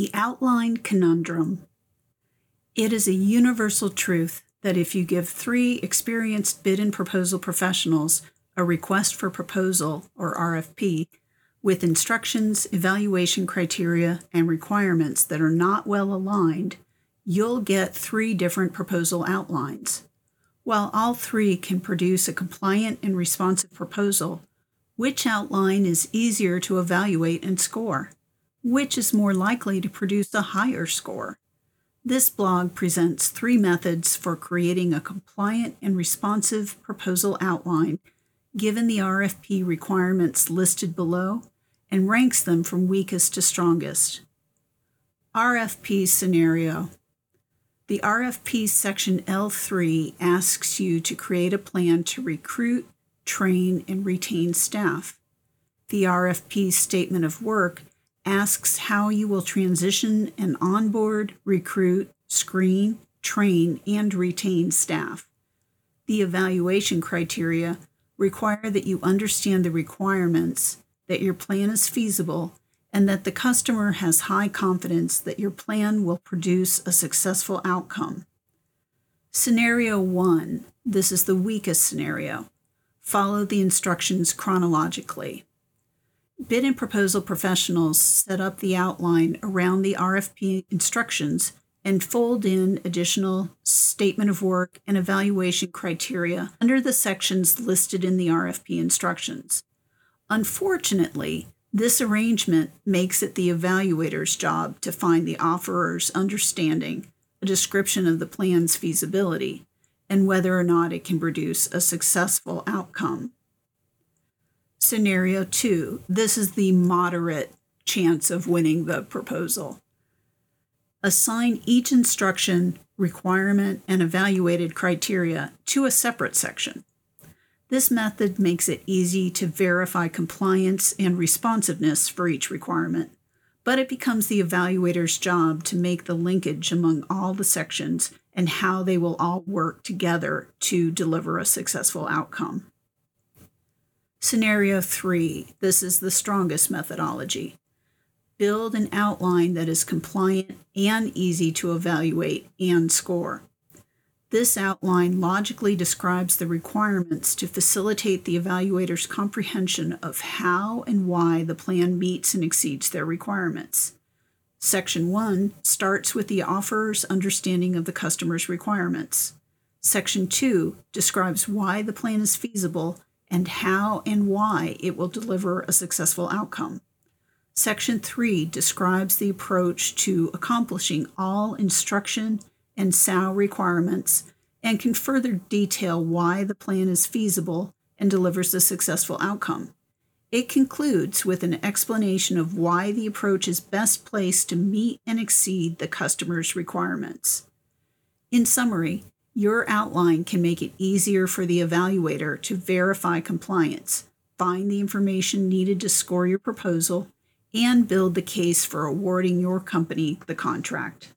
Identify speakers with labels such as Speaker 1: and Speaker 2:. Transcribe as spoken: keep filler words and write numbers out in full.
Speaker 1: The Outline Conundrum. It is a universal truth that if you give three experienced bid and proposal professionals a request for proposal, or R F P, with instructions, evaluation criteria, and requirements that are not well aligned, you'll get three different proposal outlines. While all three can produce a compliant and responsive proposal, which outline is easier to evaluate and score? Which is more likely to produce a higher score? This blog presents three methods for creating a compliant and responsive proposal outline given the R F P requirements listed below and ranks them from weakest to strongest. R F P scenario. The R F P section L three asks you to create a plan to recruit, train, and retain staff. The R F P statement of work asks how you will transition and onboard, recruit, screen, train, and retain staff. The evaluation criteria require that you understand the requirements, that your plan is feasible, and that the customer has high confidence that your plan will produce a successful outcome. Scenario one, this is the weakest scenario. Follow the instructions chronologically. Bid and proposal professionals set up the outline around the R F P instructions and fold in additional statement of work and evaluation criteria under the sections listed in the R F P instructions. Unfortunately, this arrangement makes it the evaluator's job to find the offeror's understanding, a description of the plan's feasibility, and whether or not it can produce a successful outcome. Scenario two, this is the moderate chance of winning the proposal. Assign each instruction, requirement, and evaluated criteria to a separate section. This method makes it easy to verify compliance and responsiveness for each requirement, but it becomes the evaluator's job to make the linkage among all the sections and how they will all work together to deliver a successful outcome. Scenario three, this is the strongest methodology. Build an outline that is compliant and easy to evaluate and score. This outline logically describes the requirements to facilitate the evaluator's comprehension of how and why the plan meets and exceeds their requirements. Section one starts with the offeror's understanding of the customer's requirements. Section two describes why the plan is feasible and how and why it will deliver a successful outcome. Section three describes the approach to accomplishing all instruction and S A O requirements and can further detail why the plan is feasible and delivers a successful outcome. It concludes with an explanation of why the approach is best placed to meet and exceed the customer's requirements. In summary, your outline can make it easier for the evaluator to verify compliance, find the information needed to score your proposal, and build the case for awarding your company the contract.